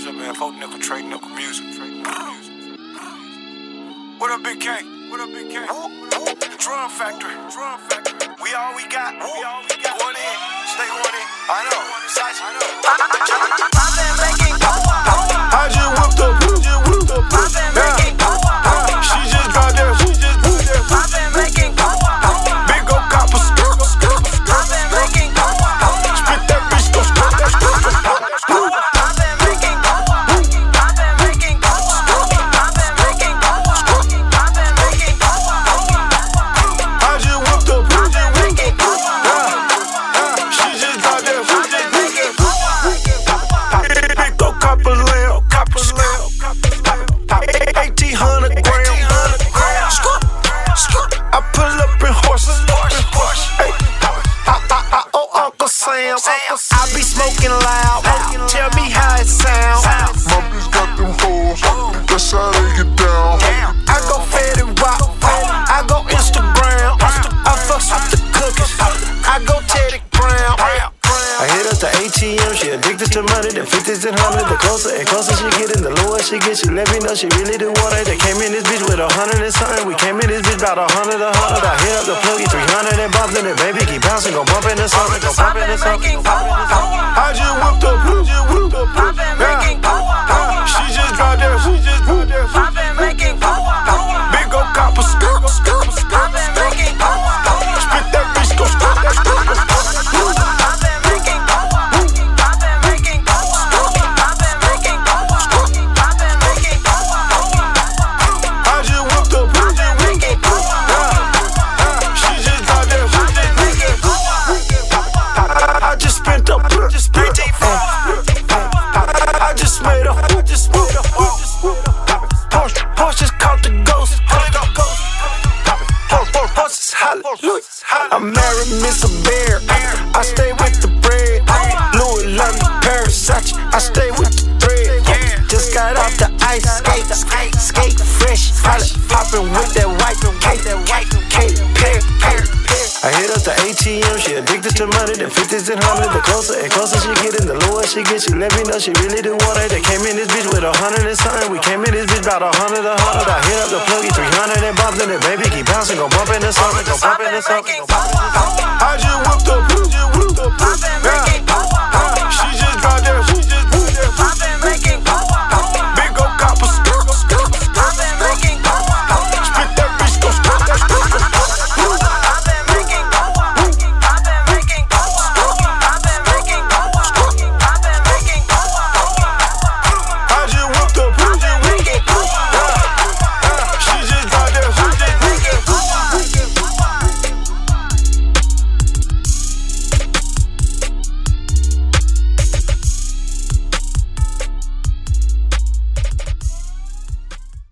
up, man. 4 nickel, trade nickel music. What up, Big K? What up, Big K? Drum Factory. We all we got. Going in. Stay going in. I know. I just whipped up. She just dropped that. Big old copper skirt. Spit that bitch, go spit that. I be smoking loud. Tell me how it sound. My bitch got them hoes. That's how they get down. I go Fed and Rock. I go Instagram. I fucks with the cookies. I go Teddy Brown. I hit up the ATM, she addicted to money, the 50s and 100s. The closer and closer she get, and the lower she gets. She let me know she really do want it. They came in this bitch with 100 and something. We came in this bitch about 100. I hit up the pluggy, 300 and bobs in it. Baby keep bouncing, gon' bump into something. I just whipped up. She just dropped that. Big old copper skirt. Spit that bitch, go spit that. I married Miss Bear. I stay with the bread. Louis London, Paris, Versace. I stay with the thread. Just got off the ice skate fresh. Poppin' with that white cake. I hit up the ATM, she addicted to money, the 50s and 100s. The closer and closer she get, and the lower she gets. She let me know she really do want it. They came in this bitch with 100 and something. We came in this bitch about 100. I hit up the pluggy, 300 and bobs in it. Baby keep bouncing, gon' bump into something. I just whipped up.